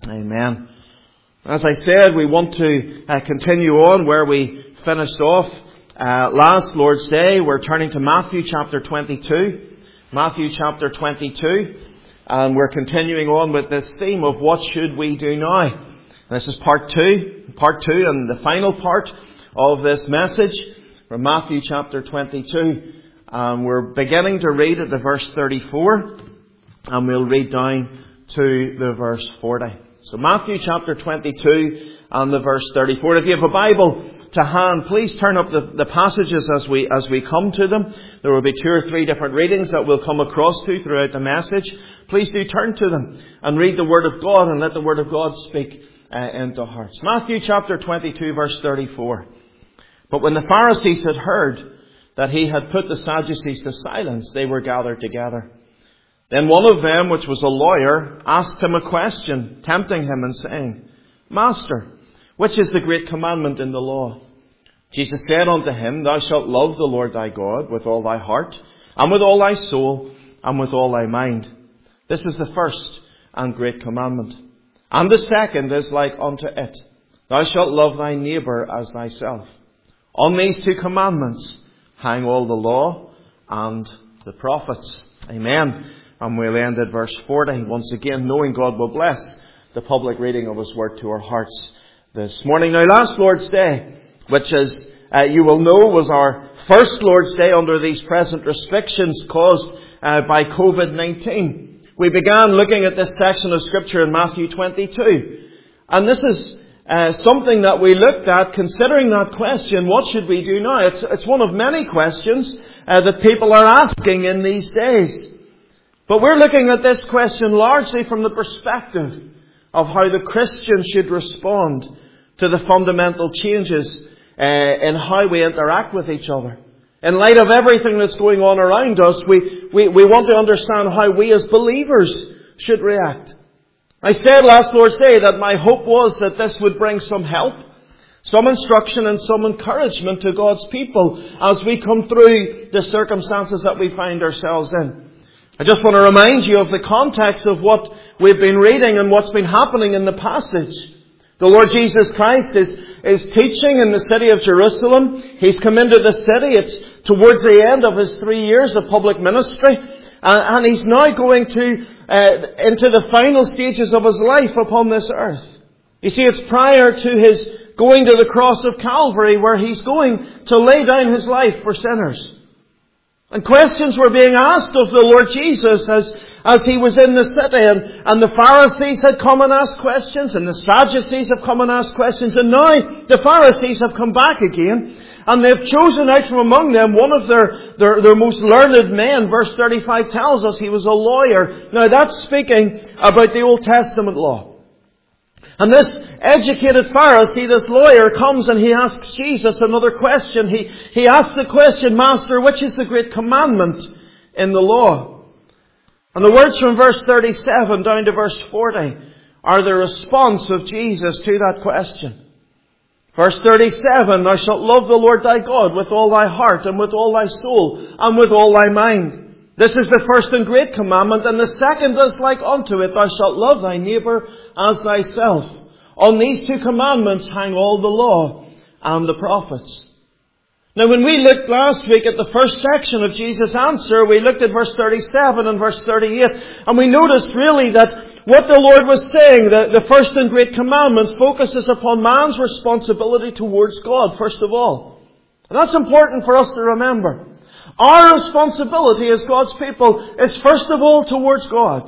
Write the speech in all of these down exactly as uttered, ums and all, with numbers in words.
Amen. As I said, we want to uh, continue on where we finished off uh, last Lord's Day. We're turning to Matthew chapter twenty-two. Matthew chapter twenty-two. And we're continuing on with this theme of what should we do now. This is part two. Part two and the final part of this message from Matthew chapter twenty-two. Um, we're beginning to read at the verse thirty-four. And we'll read down to the verse forty. So Matthew chapter twenty-two and the verse thirty-four. If you have a Bible to hand, please turn up the, the passages as we as we come to them. There will be two or three different readings that we'll come across to throughout the message. Please do turn to them and read the Word of God and let the Word of God speak uh, into hearts. Matthew chapter twenty-two verse thirty-four. But when the Pharisees had heard that he had put the Sadducees to silence, they were gathered together. Then one of them, which was a lawyer, asked him a question, tempting him and saying, Master, which is the great commandment in the law? Jesus said unto him, Thou shalt love the Lord thy God with all thy heart, and with all thy soul, and with all thy mind. This is the first and great commandment. And the second is like unto it. Thou shalt love thy neighbour as thyself. On these two commandments hang all the law and the prophets. Amen. And we'll end at verse forty. Once again, knowing God will bless the public reading of His Word to our hearts this morning. Now, last Lord's Day, which as uh, you will know was our first Lord's Day under these present restrictions caused uh, by covid nineteen. We began looking at this section of Scripture in Matthew twenty-two. And this is uh, something that we looked at considering that question, what should we do now? It's, it's one of many questions uh, that people are asking in these days. But we're looking at this question largely from the perspective of how the Christian should respond to the fundamental changes uh, in how we interact with each other. In light of everything that's going on around us, we, we, we want to understand how we as believers should react. I said last Lord's Day that my hope was that this would bring some help, some instruction and some encouragement to God's people as we come through the circumstances that we find ourselves in. I just want to remind you of the context of what we've been reading and what's been happening in the passage. The Lord Jesus Christ is, is teaching in the city of Jerusalem. He's come into the city. It's towards the end of His three years of public ministry. Uh, and He's now going to uh, into the final stages of His life upon this earth. You see, it's prior to His going to the cross of Calvary where He's going to lay down His life for sinners. And questions were being asked of the Lord Jesus as, as He was in the city. And, and the Pharisees had come and asked questions. And the Sadducees have come and asked questions. And now the Pharisees have come back again. And they've chosen out from among them one of their, their, their most learned men. Verse thirty-five tells us he was a lawyer. Now that's speaking about the Old Testament law. And this educated Pharisee, this lawyer, comes and he asks Jesus another question. He, he asks the question, Master, which is the great commandment in the law? And the words from verse thirty-seven down to verse forty are the response of Jesus to that question. Verse thirty-seven, Thou shalt love the Lord thy God with all thy heart and with all thy soul and with all thy mind. This is the first and great commandment, and the second is like unto it, Thou shalt love thy neighbour as thyself. On these two commandments hang all the law and the prophets. Now when we looked last week at the first section of Jesus' answer, we looked at verse thirty-seven and verse thirty-eight, and we noticed really that what the Lord was saying, the, the first and great commandment, focuses upon man's responsibility towards God, first of all. And that's important for us to remember. Our responsibility as God's people is first of all towards God.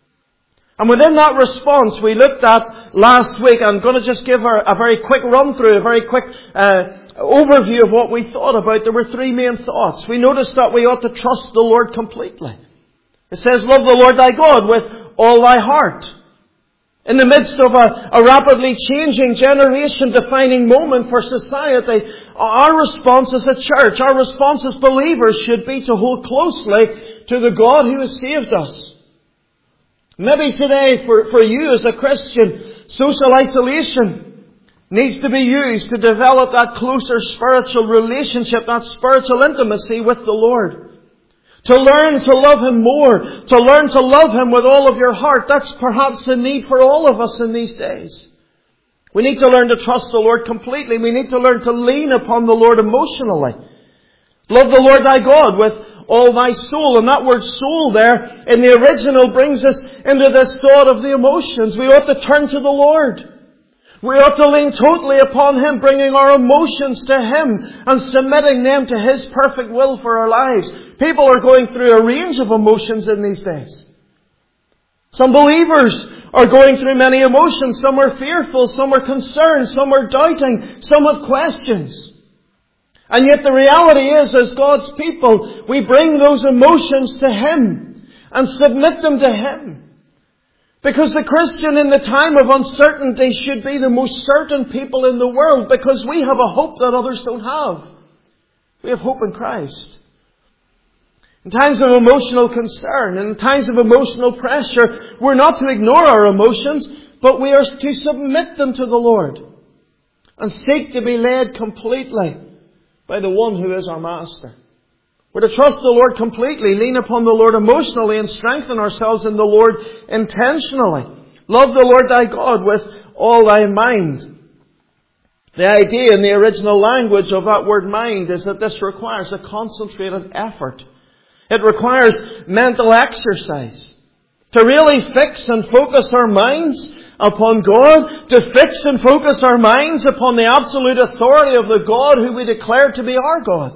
And within that response we looked at last week, I'm going to just give a, a very quick run through, a very quick uh, overview of what we thought about. There were three main thoughts. We noticed that we ought to trust the Lord completely. It says, love the Lord thy God with all thy heart. In the midst of a, a rapidly changing generation defining moment for society, our response as a church, our response as believers should be to hold closely to the God who has saved us. Maybe today for, for you as a Christian, social isolation needs to be used to develop that closer spiritual relationship, that spiritual intimacy with the Lord. To learn to love Him more. To learn to love Him with all of your heart. That's perhaps the need for all of us in these days. We need to learn to trust the Lord completely. We need to learn to lean upon the Lord emotionally. Love the Lord thy God with all thy soul. And that word soul there in the original brings us into this thought of the emotions. We ought to turn to the Lord. We ought to lean totally upon Him, bringing our emotions to Him and submitting them to His perfect will for our lives. People are going through a range of emotions in these days. Some believers are going through many emotions. Some are fearful, some are concerned, some are doubting, some have questions. And yet the reality is, as God's people, we bring those emotions to Him and submit them to Him. Because the Christian in the time of uncertainty should be the most certain people in the world, because we have a hope that others don't have. We have hope in Christ. In times of emotional concern, in times of emotional pressure, we're not to ignore our emotions, but we are to submit them to the Lord and seek to be led completely by the one who is our Master. We're to trust the Lord completely, lean upon the Lord emotionally, and strengthen ourselves in the Lord intentionally. Love the Lord thy God with all thy mind. The idea in the original language of that word mind is that this requires a concentrated effort. It requires mental exercise. To really fix and focus our minds upon God, to fix and focus our minds upon the absolute authority of the God who we declare to be our God.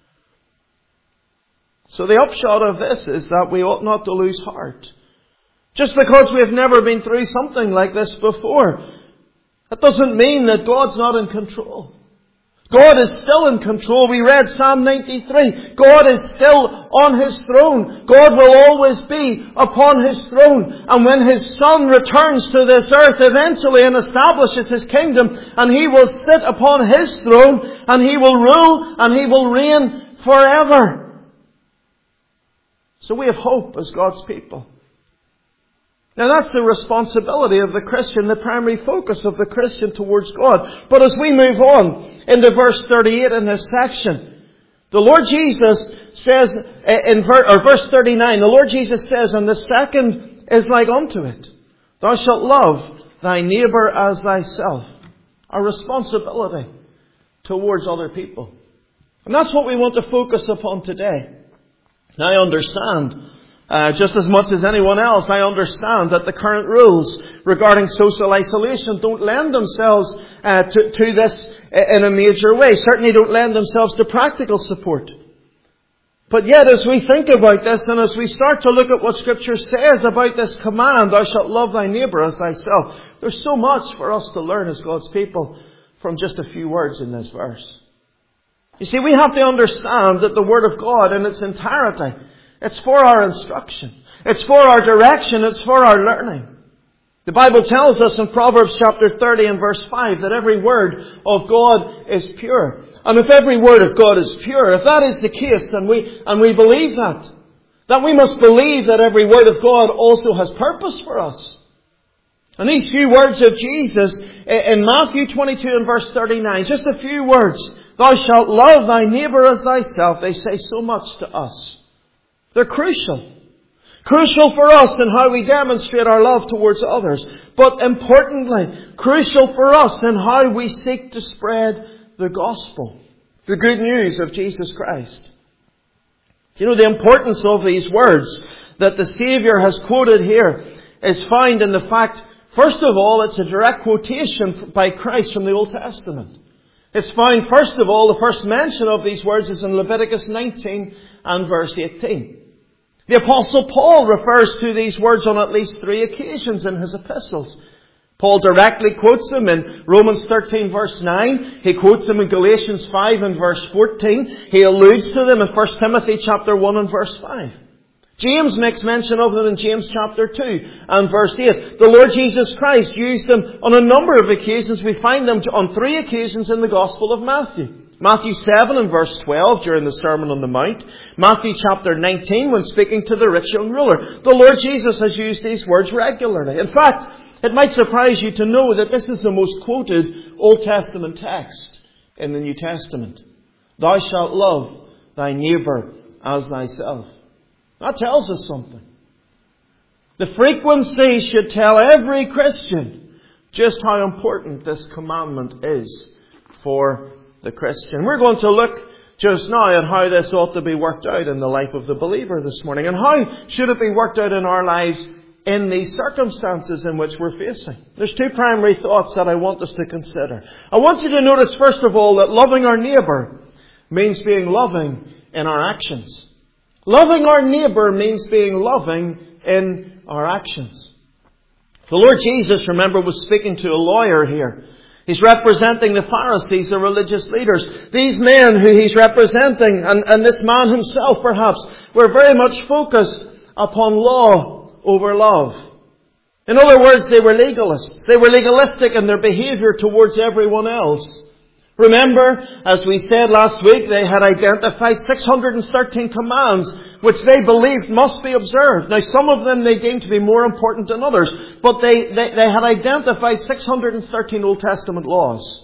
So the upshot of this is that we ought not to lose heart. Just because we have never been through something like this before, that doesn't mean that God's not in control. God is still in control. We read Psalm ninety-three. God is still on His throne. God will always be upon His throne. And when His Son returns to this earth eventually and establishes His kingdom, and He will sit upon His throne, and He will rule, and He will reign forever. So we have hope as God's people. Now that's the responsibility of the Christian, the primary focus of the Christian towards God. But as we move on into verse thirty-eight in this section, the Lord Jesus says, in verse thirty-nine, the Lord Jesus says, and the second is like unto it. Thou shalt love thy neighbour as thyself. Our responsibility towards other people. And that's what we want to focus upon today. Now I understand, uh, just as much as anyone else, I understand that the current rules regarding social isolation don't lend themselves uh, to, to this in a major way. Certainly don't lend themselves to practical support. But yet as we think about this and as we start to look at what Scripture says about this command, thou shalt love thy neighbour as thyself, there's so much for us to learn as God's people from just a few words in this verse. You see, we have to understand that the Word of God in its entirety, it's for our instruction. It's for our direction. It's for our learning. The Bible tells us in Proverbs chapter thirty and verse five that every word of God is pure. And if every word of God is pure, if that is the case, and we, and we believe that, then we must believe that every word of God also has purpose for us. And these few words of Jesus in Matthew twenty-two and verse thirty-nine, just a few words, thou shalt love thy neighbour as thyself, they say so much to us. They're crucial. Crucial for us in how we demonstrate our love towards others. But importantly, crucial for us in how we seek to spread the gospel. The good news of Jesus Christ. You know, the importance of these words that the Saviour has quoted here is found in the fact, first of all, it's a direct quotation by Christ from the Old Testament. It's found, first of all, the first mention of these words is in Leviticus nineteen and verse eighteen. The Apostle Paul refers to these words on at least three occasions in his epistles. Paul directly quotes them in Romans thirteen verse nine. He quotes them in Galatians five and verse fourteen. He alludes to them in First Timothy chapter one and verse five. James makes mention of them in James chapter two and verse eight. The Lord Jesus Christ used them on a number of occasions. We find them on three occasions in the Gospel of Matthew. Matthew seven and verse twelve during the Sermon on the Mount. Matthew chapter nineteen when speaking to the rich young ruler. The Lord Jesus has used these words regularly. In fact, it might surprise you to know that this is the most quoted Old Testament text in the New Testament. Thou shalt love thy neighbour as thyself. That tells us something. The frequency should tell every Christian just how important this commandment is for the Christian. We're going to look just now at how this ought to be worked out in the life of the believer this morning. And how should it be worked out in our lives in these circumstances in which we're facing. There's two primary thoughts that I want us to consider. I want you to notice, first of all, that loving our neighbour means being loving in our actions. Loving our neighbour means being loving in our actions. The Lord Jesus, remember, was speaking to a lawyer here. He's representing the Pharisees, the religious leaders. These men who he's representing, and, and this man himself perhaps, were very much focused upon law over love. In other words, they were legalists. They were legalistic in their behaviour towards everyone else. Remember, as we said last week, they had identified six hundred thirteen commands which they believed must be observed. Now, some of them they deemed to be more important than others, but they, they, they had identified six hundred thirteen Old Testament laws.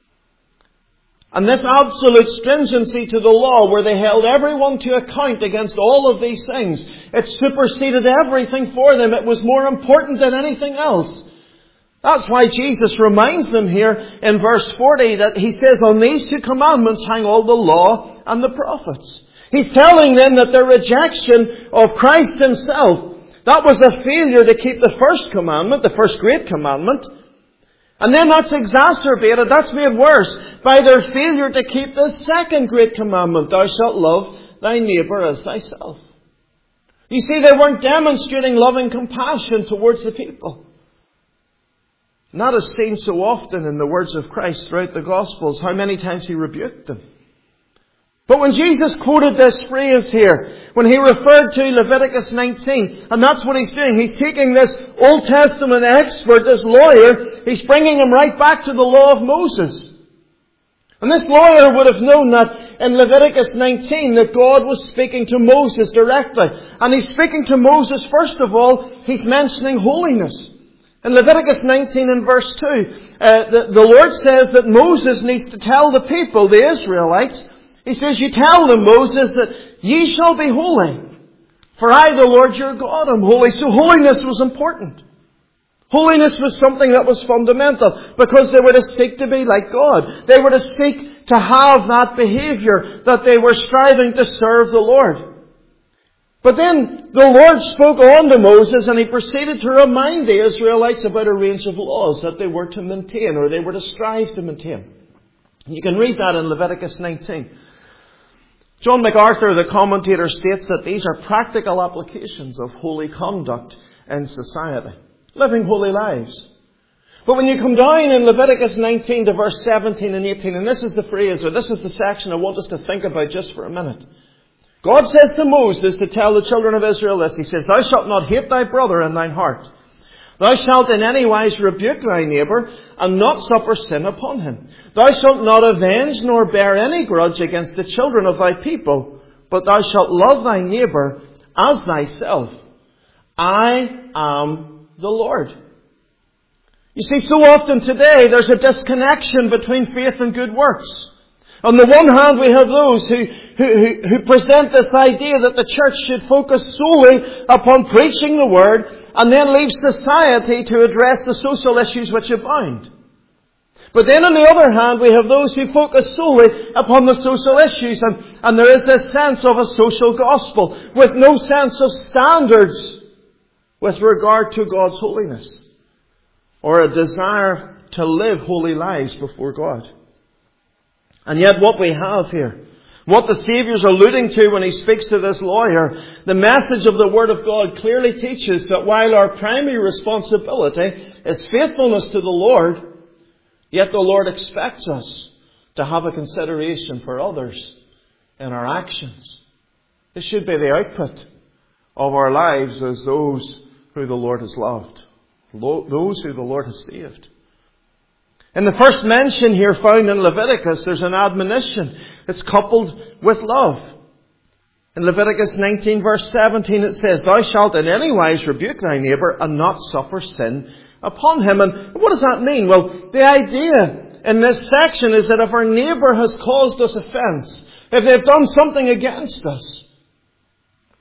And this absolute stringency to the law, where they held everyone to account against all of these things, it superseded everything for them. It was more important than anything else. That's why Jesus reminds them here in verse forty that he says, on these two commandments hang all the law and the prophets. He's telling them that their rejection of Christ himself, that was a failure to keep the first commandment, the first great commandment. And then that's exacerbated, that's made worse by their failure to keep the second great commandment, thou shalt love thy neighbour as thyself. You see, they weren't demonstrating loving compassion towards the people. And that is seen so often in the words of Christ throughout the Gospels, how many times he rebuked them. But when Jesus quoted this phrase here, when he referred to Leviticus nineteen, and that's what he's doing, he's taking this Old Testament expert, this lawyer, he's bringing him right back to the law of Moses. And this lawyer would have known that in Leviticus nineteen that God was speaking to Moses directly. And he's speaking to Moses, first of all, he's mentioning holiness. In Leviticus nineteen and verse two, uh, the, the Lord says that Moses needs to tell the people, the Israelites, he says, you tell them, Moses, that ye shall be holy, for I, the Lord your God, am holy. So holiness was important. Holiness was something that was fundamental, because they were to seek to be like God. They were to seek to have that behaviour, that they were striving to serve the Lord. But then the Lord spoke on to Moses, and he proceeded to remind the Israelites about a range of laws that they were to maintain, or they were to strive to maintain. You can read that in Leviticus nineteen. John MacArthur, the commentator, states that these are practical applications of holy conduct in society. Living holy lives. But when you come down in Leviticus nineteen to verse seventeen and eighteen, and this is the phrase, or this is the section I want us to think about just for a minute. God says to Moses to tell the children of Israel this. He says, thou shalt not hate thy brother in thine heart. Thou shalt in any wise rebuke thy neighbour, and not suffer sin upon him. Thou shalt not avenge nor bear any grudge against the children of thy people, but thou shalt love thy neighbour as thyself. I am the Lord. You see, so often today there's a disconnection between faith and good works. On the one hand, we have those who, who, who present this idea that the church should focus solely upon preaching the Word, and then leave society to address the social issues which abound. But then on the other hand, we have those who focus solely upon the social issues, and, and there is this sense of a social gospel with no sense of standards with regard to God's holiness, or a desire to live holy lives before God. And yet what we have here, what the Saviour's alluding to when he speaks to this lawyer, the message of the Word of God clearly teaches that while our primary responsibility is faithfulness to the Lord, yet the Lord expects us to have a consideration for others in our actions. This should be the output of our lives as those who the Lord has loved, those who the Lord has saved. In the first mention here found in Leviticus, there's an admonition. It's coupled with love. In Leviticus nineteen verse seventeen it says, thou shalt in any wise rebuke thy neighbour and not suffer sin upon him. And what does that mean? Well, the idea in this section is that if our neighbour has caused us offence, if they've done something against us,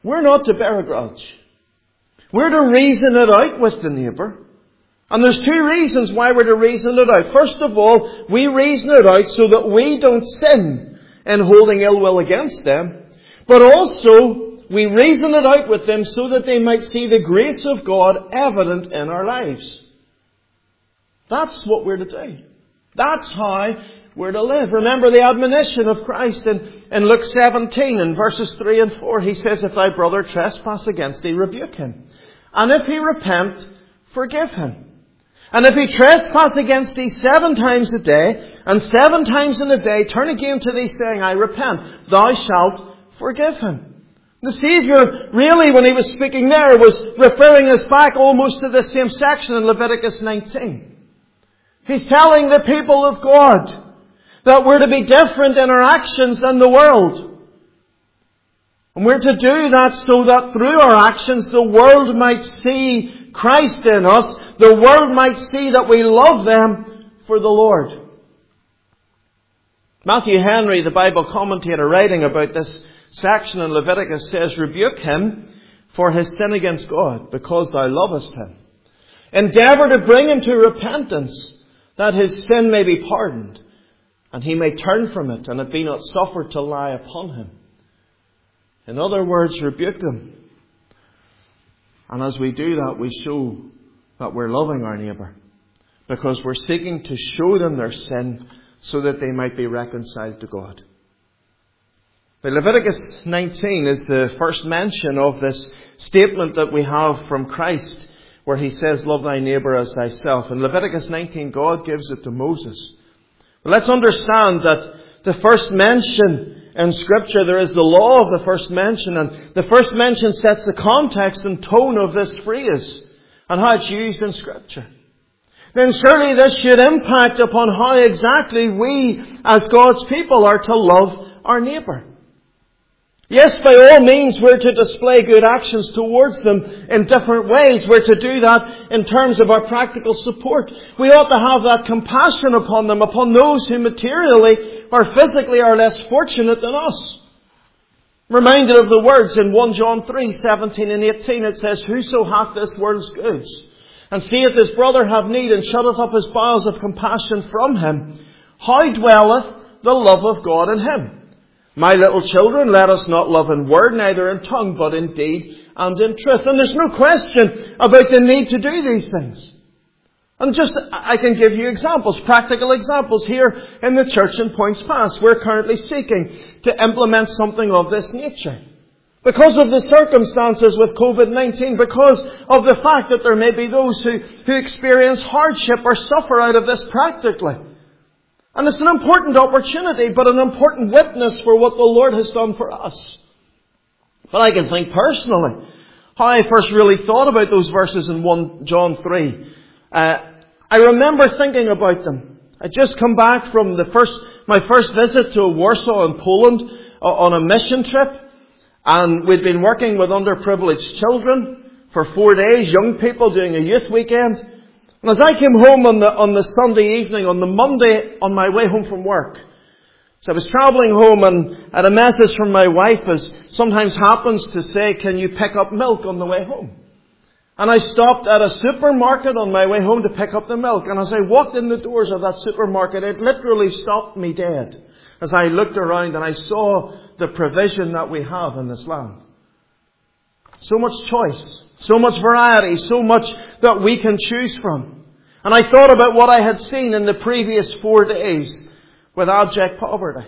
we're not to bear a grudge. We're to reason it out with the neighbour. And there's two reasons why we're to reason it out. First of all, we reason it out so that we don't sin in holding ill will against them. But also, we reason it out with them so that they might see the grace of God evident in our lives. That's what we're to do. That's how we're to live. Remember the admonition of Christ in, in Luke seventeen, in verses three and four. He says, if thy brother trespass against thee, rebuke him. And if he repent, forgive him. And if he trespass against thee seven times a day, and seven times in a day turn again to thee, saying, I repent, thou shalt forgive him. The Saviour, really, when he was speaking there, was referring us back almost to the same section in Leviticus nineteen. He's telling the people of God that we're to be different in our actions than the world. And we're to do that so that through our actions the world might see Christ in us. The world might see that we love them for the Lord. Matthew Henry, the Bible commentator, writing about this section in Leviticus, says, rebuke him for his sin against God, because thou lovest him. Endeavour to bring him to repentance, that his sin may be pardoned, and he may turn from it, and it be not suffered to lie upon him. In other words, rebuke them. And as we do that, we show that we're loving our neighbour, because we're seeking to show them their sin so that they might be reconciled to God. Now, Leviticus nineteen is the first mention of this statement that we have from Christ, where he says, love thy neighbour as thyself. In Leviticus nineteen, God gives it to Moses. But let's understand that the first mention in Scripture, there is the law of the first mention, and the first mention sets the context and tone of this phrase and how it's used in Scripture. Then surely this should impact upon how exactly we as God's people are to love our neighbour. Yes, by all means we're to display good actions towards them in different ways. We're to do that in terms of our practical support. We ought to have that compassion upon them, upon those who materially or physically are less fortunate than us. Reminded of the words in First John three, seventeen and eighteen, it says, whoso hath this world's goods, and seeth his brother have need, and shutteth up his bowels of compassion from him, how dwelleth the love of God in him? My little children, let us not love in word, neither in tongue, but in deed and in truth. And there's no question about the need to do these things. And just, I can give you examples, practical examples here in the church in Points Pass. We're currently seeking to implement something of this nature. Because of the circumstances with covid nineteen, because of the fact that there may be those who, who experience hardship or suffer out of this practically. And it's an important opportunity, but an important witness for what the Lord has done for us. But I can think personally how I first really thought about those verses in First John three. Uh, I remember thinking about them. I'd just come back from the first, my first visit to Warsaw in Poland uh, on a mission trip. And we'd been working with underprivileged children for four days, young people doing a youth weekend. And as I came home on the, on the Sunday evening, on the Monday, on my way home from work, so I was travelling home and had a message from my wife, as sometimes happens, to say, can you pick up milk on the way home? And I stopped at a supermarket on my way home to pick up the milk. And as I walked in the doors of that supermarket, it literally stopped me dead as I looked around and I saw the provision that we have in this land. So much choice, so much variety, so much that we can choose from. And I thought about what I had seen in the previous four days with abject poverty.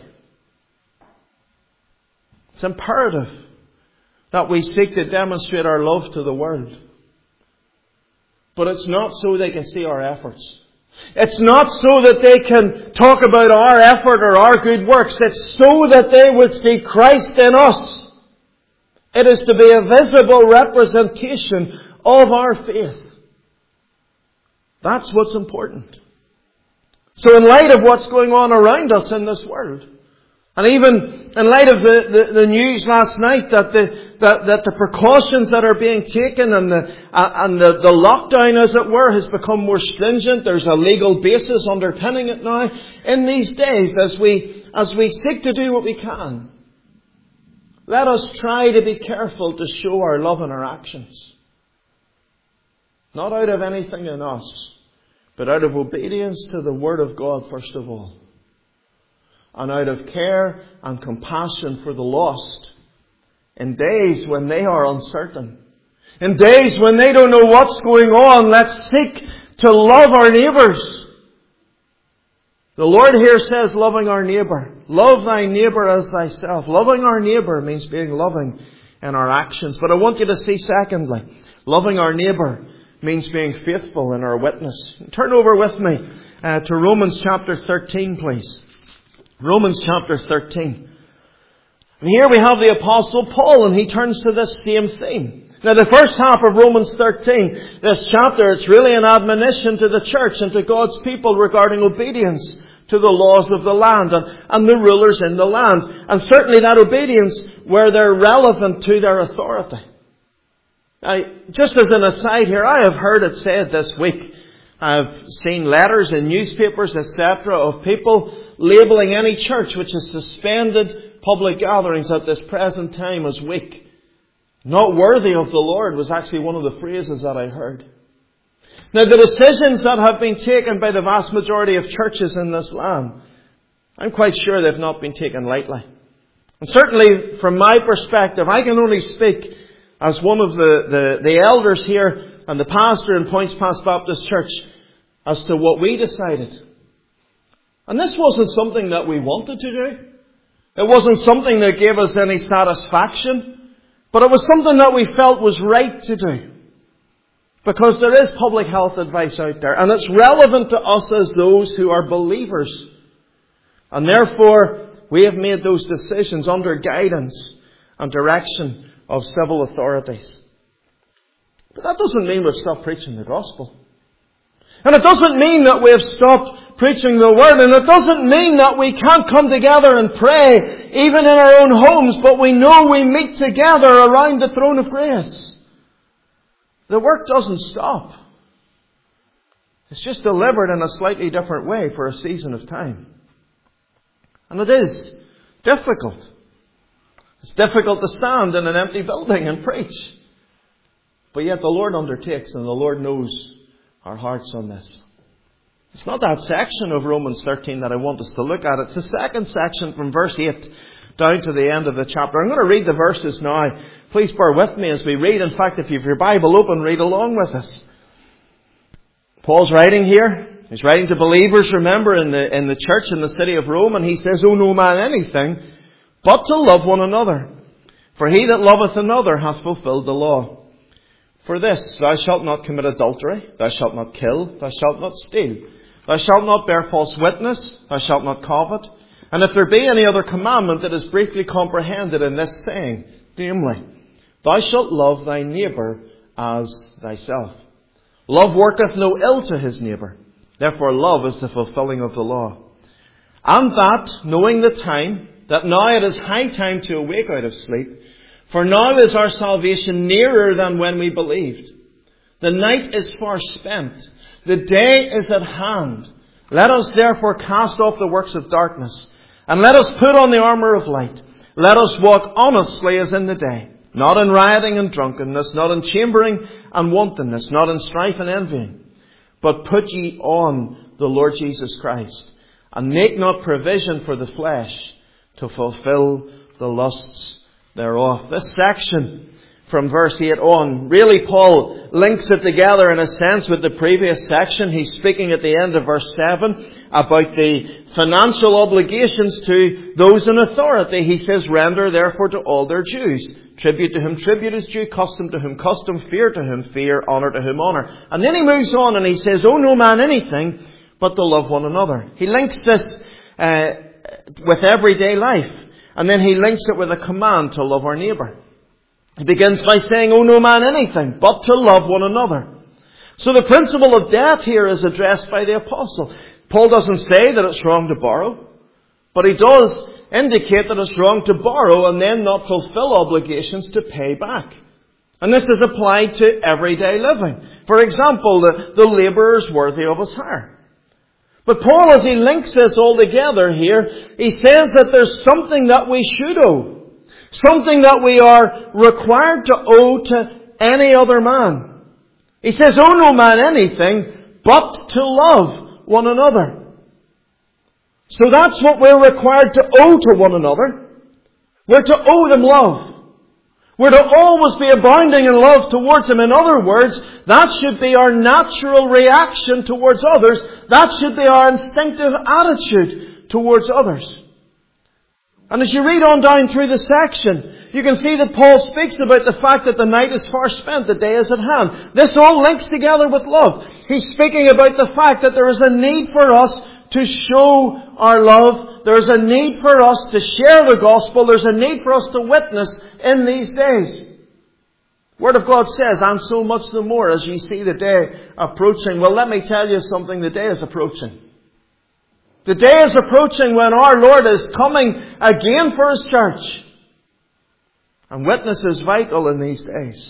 It's imperative that we seek to demonstrate our love to the world. But it's not so they can see our efforts. It's not so that they can talk about our effort or our good works. It's so that they would see Christ in us. It is to be a visible representation of our faith. That's what's important. So in light of what's going on around us in this world, and even in light of the, the, the news last night that the that, that the precautions that are being taken and the uh, and the, the lockdown, as it were, has become more stringent. There's a legal basis underpinning it now. In these days, as we as we seek to do what we can, let us try to be careful to show our love in our actions. Not out of anything in us, but out of obedience to the Word of God first of all. And out of care and compassion for the lost. In days when they are uncertain. In days when they don't know what's going on, let's seek to love our neighbours. The Lord here says loving our neighbour. Love thy neighbour as thyself. Loving our neighbour means being loving in our actions. But I want you to see secondly, loving our neighbour means being faithful in our witness. Turn over with me uh, to Romans chapter thirteen, please. Romans chapter thirteen. And here we have the Apostle Paul, and he turns to this same theme. Now the first half of Romans thirteen, this chapter, it's really an admonition to the church and to God's people regarding obedience to the laws of the land and, and the rulers in the land. And certainly that obedience where they're relevant to their authority. Now, just as an aside here, I have heard it said this week, I've seen letters in newspapers, et cetera, of people labelling any church which has suspended public gatherings at this present time as weak. Not worthy of the Lord was actually one of the phrases that I heard. Now, the decisions that have been taken by the vast majority of churches in this land, I'm quite sure they've not been taken lightly. And certainly, from my perspective, I can only speak as one of the, the, the elders here and the pastor in Points Pass Baptist Church as to what we decided. And this wasn't something that we wanted to do. It wasn't something that gave us any satisfaction. But it was something that we felt was right to do. Because there is public health advice out there. And it's relevant to us as those who are believers. And therefore, we have made those decisions under guidance and direction of civil authorities. But that doesn't mean we've stopped preaching the gospel. And it doesn't mean that we've stopped preaching the word. And it doesn't mean that we can't come together and pray, even in our own homes. But we know we meet together around the throne of grace. The work doesn't stop. It's just delivered in a slightly different way for a season of time. And it is difficult. It's difficult to stand in an empty building and preach. But yet the Lord undertakes, and the Lord knows our hearts on this. It's not that section of Romans thirteen that I want us to look at. It's the second section from verse eight down to the end of the chapter. I'm going to read the verses now. Please bear with me as we read. In fact, if you have your Bible open, read along with us. Paul's writing here. He's writing to believers, remember, in the, in the church in the city of Rome. And he says, "Owe no man anything but to love one another. For he that loveth another hath fulfilled the law. For this, thou shalt not commit adultery, thou shalt not kill, thou shalt not steal, thou shalt not bear false witness, thou shalt not covet. And if there be any other commandment that is briefly comprehended in this saying, namely, thou shalt love thy neighbour as thyself. Love worketh no ill to his neighbour. Therefore love is the fulfilling of the law. And that, knowing the time, that now it is high time to awake out of sleep, for now is our salvation nearer than when we believed. The night is far spent. The day is at hand. Let us therefore cast off the works of darkness, and let us put on the armour of light. Let us walk honestly as in the day, not in rioting and drunkenness, not in chambering and wantonness, not in strife and envying. But put ye on the Lord Jesus Christ, and make not provision for the flesh to fulfill the lusts thereof." This section from verse eight on, really Paul links it together in a sense with the previous section. He's speaking at the end of verse seven about the financial obligations to those in authority. He says, "Render therefore to all their dues. Tribute to whom tribute is due, custom to whom custom, fear to whom fear, honour to whom honour." And then he moves on and he says, "Owe no man anything but to love one another." He links this uh, with everyday life. And then he links it with a command to love our neighbour. He begins by saying, "Owe no man anything but to love one another." So the principle of debt here is addressed by the apostle. Paul doesn't say that it's wrong to borrow, but he does indicate that it's wrong to borrow and then not fulfill obligations to pay back. And this is applied to everyday living. For example, the, the labourer is worthy of his hire. But Paul, as he links this all together here, he says that there's something that we should owe. Something that we are required to owe to any other man. He says, owe no man anything but to love one another. So that's what we're required to owe to one another. We're to owe them love. We're to always be abounding in love towards them. In other words, that should be our natural reaction towards others. That should be our instinctive attitude towards others. And as you read on down through the section, you can see that Paul speaks about the fact that the night is far spent, the day is at hand. This all links together with love. He's speaking about the fact that there is a need for us to show our love. There's a need for us to share the gospel. There's a need for us to witness in these days. The Word of God says, and so much the more as you see the day approaching. Well, let me tell you something. The day is approaching. The day is approaching when our Lord is coming again for His church. And witness is vital in these days.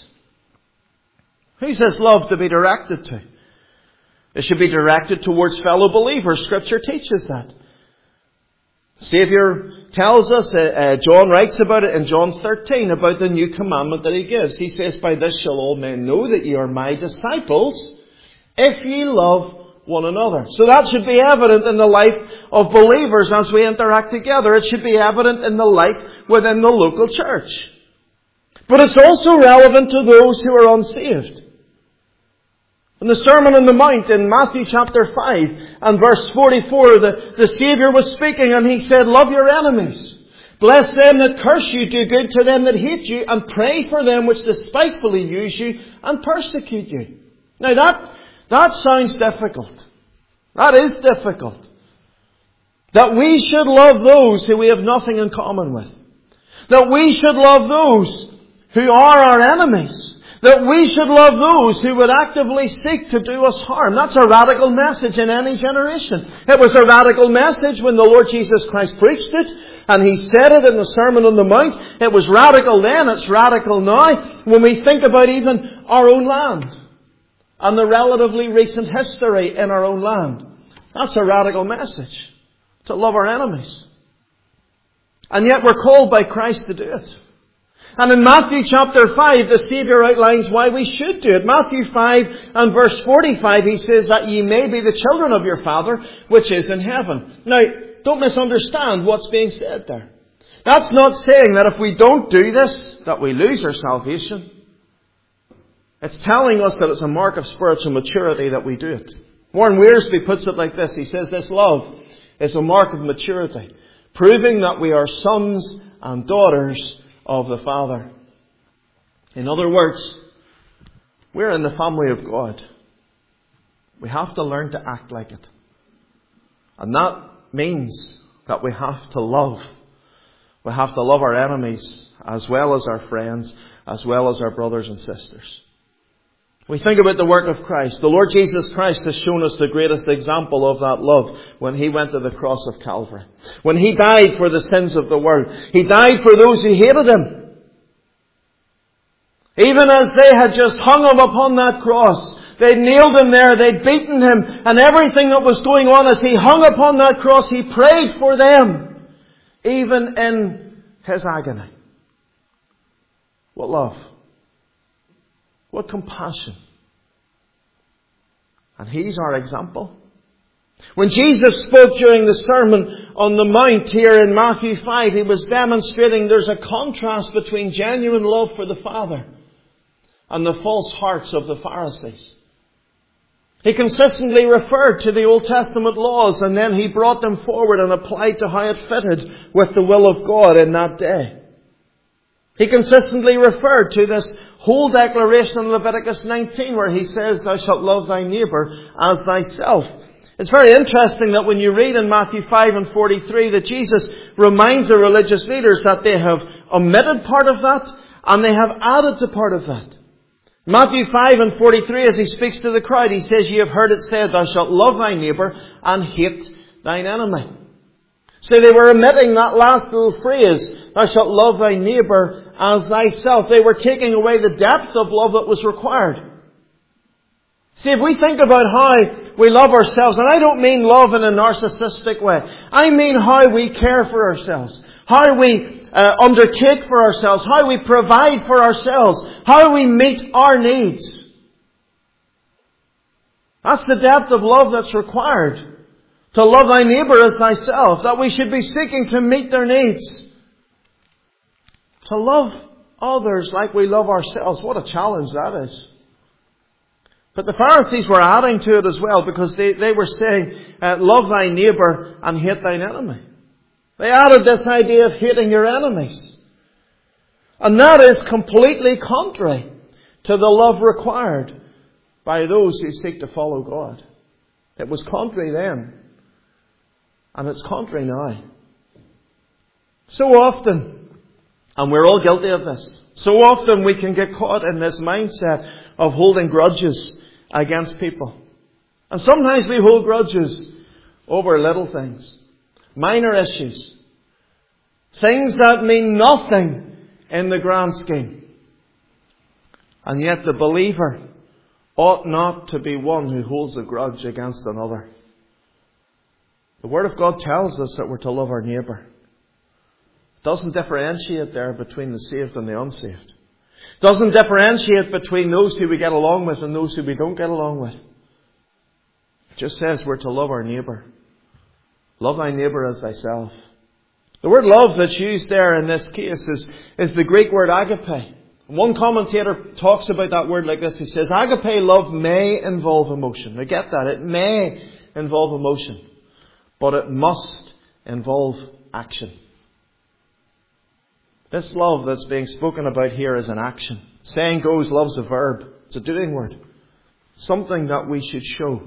Who's this love to be directed to? It should be directed towards fellow believers. Scripture teaches that. The Saviour tells us, uh, uh, John writes about it in John thirteen, about the new commandment that He gives. He says, by this shall all men know that ye are my disciples, if ye love one another. So that should be evident in the life of believers as we interact together. It should be evident in the life within the local church. But it's also relevant to those who are unsaved. In the Sermon on the Mount in Matthew chapter five and verse forty-four, the, the Saviour was speaking and He said, love your enemies. Bless them that curse you, do good to them that hate you, and pray for them which despitefully use you and persecute you. Now that, that sounds difficult. That is difficult. That we should love those who we have nothing in common with. That we should love those who are our enemies. That we should love those who would actively seek to do us harm. That's a radical message in any generation. It was a radical message when the Lord Jesus Christ preached it, and He said it in the Sermon on the Mount. It was radical then, it's radical now, when we think about even our own land and the relatively recent history in our own land. That's a radical message, to love our enemies. And yet we're called by Christ to do it. And in Matthew chapter five, the Saviour outlines why we should do it. Matthew five and verse forty-five, He says that ye may be the children of your Father which is in heaven. Now, don't misunderstand what's being said there. That's not saying that if we don't do this, that we lose our salvation. It's telling us that it's a mark of spiritual maturity that we do it. Warren Wiersbe puts it like this. He says this love is a mark of maturity, proving that we are sons and daughters of the Father. In other words, we're in the family of God. We have to learn to act like it. And that means that we have to love. We have to love our enemies as well as our friends, as well as our brothers and sisters. We think about the work of Christ. The Lord Jesus Christ has shown us the greatest example of that love when He went to the cross of Calvary. When He died for the sins of the world. He died for those who hated Him. Even as they had just hung Him upon that cross. They'd nailed Him there. They'd beaten Him. And everything that was going on as He hung upon that cross, He prayed for them. Even in His agony. What love. What compassion. And He's our example. When Jesus spoke during the Sermon on the Mount here in Matthew five, He was demonstrating there's a contrast between genuine love for the Father and the false hearts of the Pharisees. He consistently referred to the Old Testament laws, and then He brought them forward and applied to how it fitted with the will of God in that day. He consistently referred to this whole declaration in Leviticus nineteen where He says, thou shalt love thy neighbour as thyself. It's very interesting that when you read in Matthew five and forty-three that Jesus reminds the religious leaders that they have omitted part of that and they have added to part of that. Matthew five and forty-three, as He speaks to the crowd, He says, ye have heard it said, thou shalt love thy neighbour and hate thine enemy. So they were omitting that last little phrase, thou shalt love thy neighbour as thyself. They were taking away the depth of love that was required. See, if we think about how we love ourselves, and I don't mean love in a narcissistic way. I mean how we care for ourselves. How we uh, undertake for ourselves, how we provide for ourselves, how we meet our needs. That's the depth of love that's required. To love thy neighbour as thyself. That we should be seeking to meet their needs. To love others like we love ourselves. What a challenge that is. But the Pharisees were adding to it as well, because they, they were saying, uh, love thy neighbour and hate thine enemy. They added this idea of hating your enemies. And that is completely contrary to the love required by those who seek to follow God. It was contrary then. And it's contrary now. So often, and we're all guilty of this, so often we can get caught in this mindset of holding grudges against people. And sometimes we hold grudges over little things. Minor issues. Things that mean nothing in the grand scheme. And yet the believer ought not to be one who holds a grudge against another. The Word of God tells us that we're to love our neighbour. It doesn't differentiate there between the saved and the unsaved. It doesn't differentiate between those who we get along with and those who we don't get along with. It just says we're to love our neighbour. Love thy neighbour as thyself. The word love that's used there in this case is, is the Greek word agape. One commentator talks about that word like this. He says, agape love may involve emotion. Now get that. It may involve emotion. But it must involve action. This love that's being spoken about here is an action. Saying goes, love's a verb. It's a doing word. Something that we should show.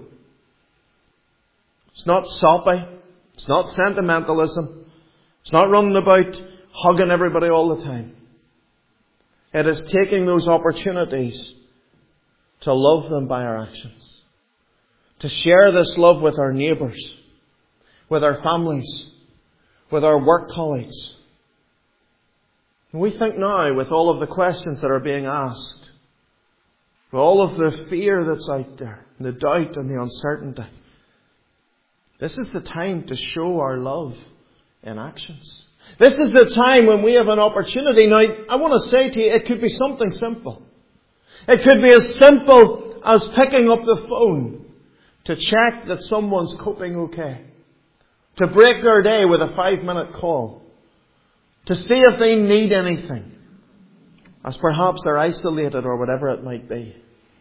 It's not soppy. It's not sentimentalism. It's not running about hugging everybody all the time. It is taking those opportunities to love them by our actions. To share this love with our neighbours, with our families, with our work colleagues. And we think now, with all of the questions that are being asked, with all of the fear that's out there, the doubt and the uncertainty, this is the time to show our love in actions. This is the time when we have an opportunity. Now, I want to say to you, it could be something simple. It could be as simple as picking up the phone to check that someone's coping okay. To break their day with a five-minute call. To see if they need anything. As perhaps they're isolated or whatever it might be.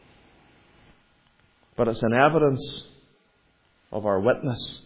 But it's an evidence of our witness.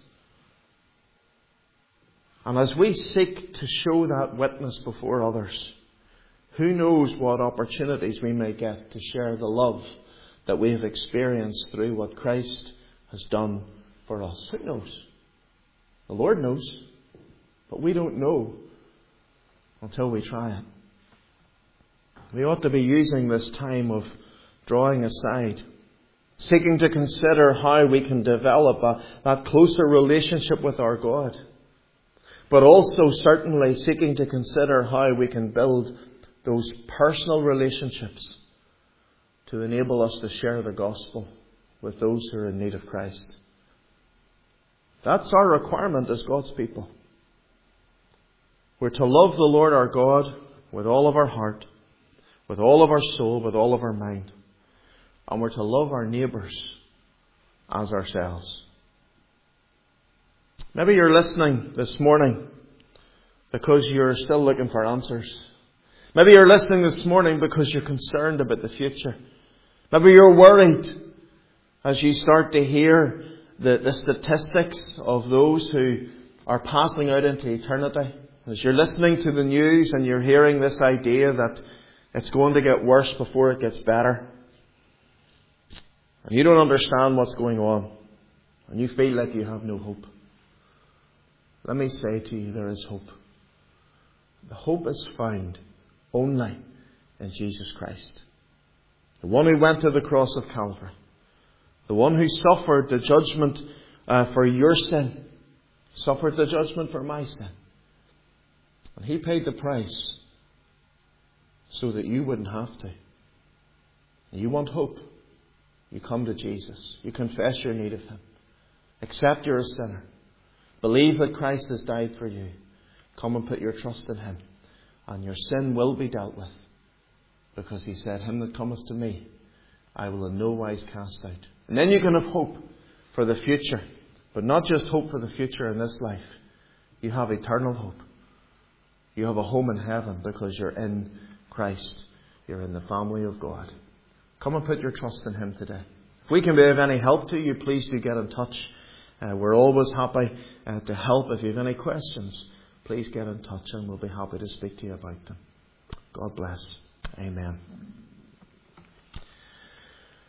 And as we seek to show that witness before others, who knows what opportunities we may get to share the love that we have experienced through what Christ has done for us. Who knows? The Lord knows. But we don't know until we try it. We ought to be using this time of drawing aside, seeking to consider how we can develop a, that closer relationship with our God. But also certainly seeking to consider how we can build those personal relationships to enable us to share the gospel with those who are in need of Christ. That's our requirement as God's people. We're to love the Lord our God with all of our heart, with all of our soul, with all of our mind. And we're to love our neighbours as ourselves. Maybe you're listening this morning because you're still looking for answers. Maybe you're listening this morning because you're concerned about the future. Maybe you're worried as you start to hear the, the statistics of those who are passing out into eternity. As you're listening to the news and you're hearing this idea that it's going to get worse before it gets better. And you don't understand what's going on. And you feel like you have no hope. Let me say to you, there is hope. The hope is found only in Jesus Christ. The one who went to the cross of Calvary. The one who suffered the judgment uh, for your sin. Suffered the judgment for my sin. And He paid the price so that you wouldn't have to. You want hope. You come to Jesus. You confess your need of Him. Accept you're a sinner. Believe that Christ has died for you. Come and put your trust in Him. And your sin will be dealt with. Because He said, him that cometh to me, I will in no wise cast out. And then you can have hope for the future. But not just hope for the future in this life. You have eternal hope. You have a home in heaven because you're in Christ. You're in the family of God. Come and put your trust in Him today. If we can be of any help to you, please do get in touch. Uh, we're always happy uh, to help. If you have any questions, please get in touch and we'll be happy to speak to you about them. God bless. Amen.